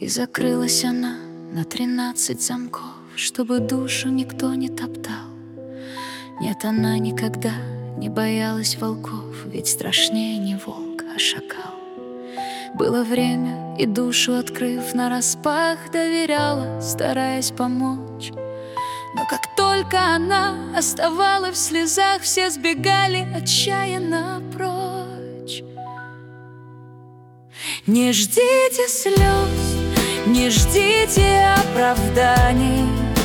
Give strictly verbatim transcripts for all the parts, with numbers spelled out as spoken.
И закрылась она на тринадцать замков, чтобы душу никто не топтал. Нет, она никогда не боялась волков, ведь страшнее не волк, а шакал. Было время, и душу открыв нараспах, доверяла, стараясь помочь. Но как только она оставалась в слезах, все сбегали отчаянно прочь. Не ждите слез, не ждите оправданий,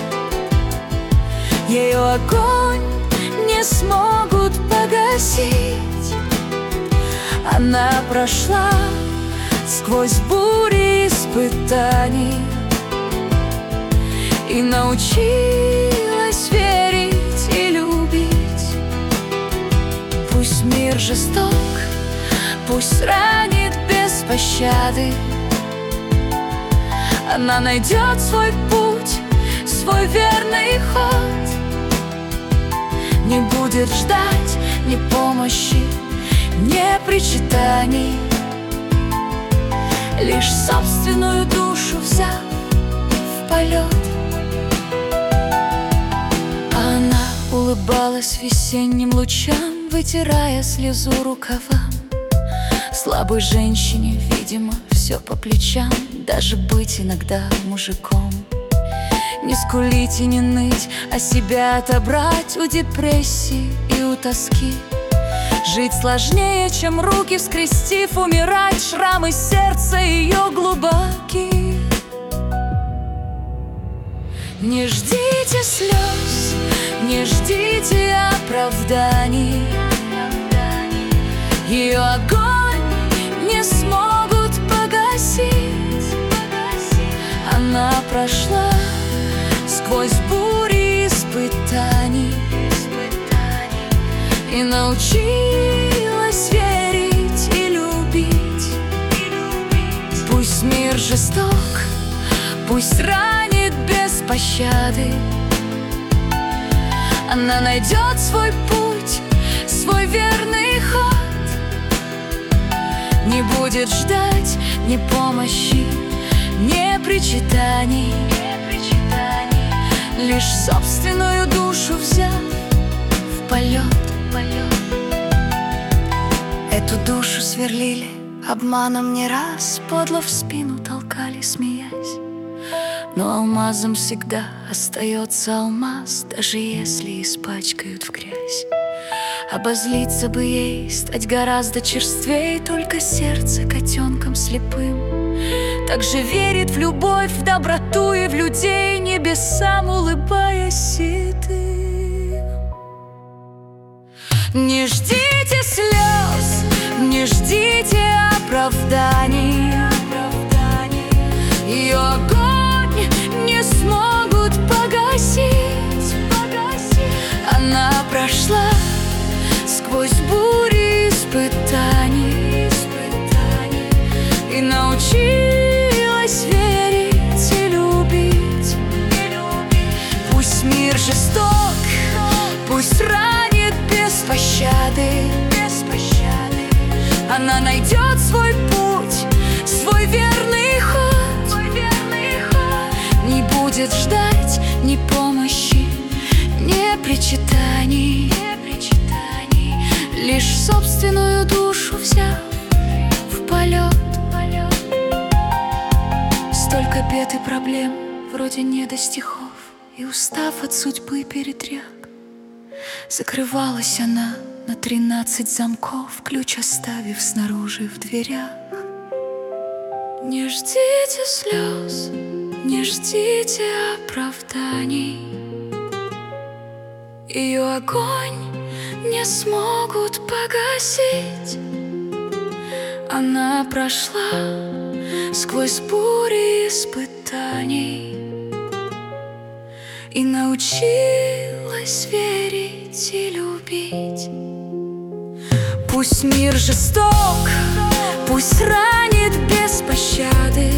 ее огонь не смогут погасить. Она прошла сквозь бури испытаний и научилась верить и любить. Пусть мир жесток, пусть ранит без пощады, она найдет свой путь, свой верный ход. Не будет ждать ни помощи, ни причитаний, лишь собственную душу взяв в полет. А она улыбалась весенним лучам, вытирая слезу рукавам. Слабой женщине, видимо, все по плечам, даже быть иногда мужиком. Не скулить и не ныть, а себя отобрать у депрессии и у тоски. Жить сложнее, чем руки вскрестив, умирать, шрамы сердца ее глубоки. Не ждите слез, не ждите оправданий, ее огонь не смогут погасить. Она прошла сквозь бури испытаний и научилась верить и любить. Пусть мир жесток, пусть ранит без пощады, она найдет свой путь, свой верный ход. Не будет ждать ни помощи, ни причитаний, лишь собственную душу взяв в полет. Эту душу сверлили обманом не раз, подло в спину толкали, смеясь. Но алмазом всегда остается алмаз, даже если испачкают в грязь. Обозлиться бы ей, стать гораздо черствей, только сердце котенком слепым так же верит в любовь, в доброту и в людей, небесам улыбаясь седым. Не ждите слез, не ждите оправданий, ее огонь не смогут погасить. Она прошла сквозь бури испытаний и научилась верить и любить. Пусть мир жесток, пусть ранит без пощады, она найдет свой путь, свой верный ход. Не будет ждать ни помощи, ни причитаний, лишь собственную душу взяв в полет. Столько бед и проблем, вроде не до стихов, и устав от судьбы передряг, закрывалась она на тринадцать замков, ключ оставив снаружи в дверях. Не ждите слез, не ждите оправданий, ее огонь не смогут погасить. Она прошла сквозь бури испытаний и научилась верить и любить. Пусть мир жесток, пусть ранит без пощады,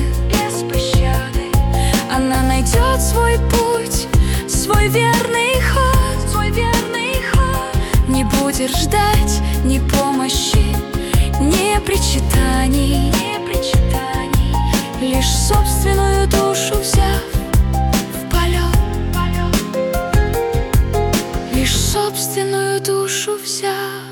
она найдет свой путь, свой верный ход. Не будет ждать ни помощи, ни причитаний, лишь собственный собственную душу взял.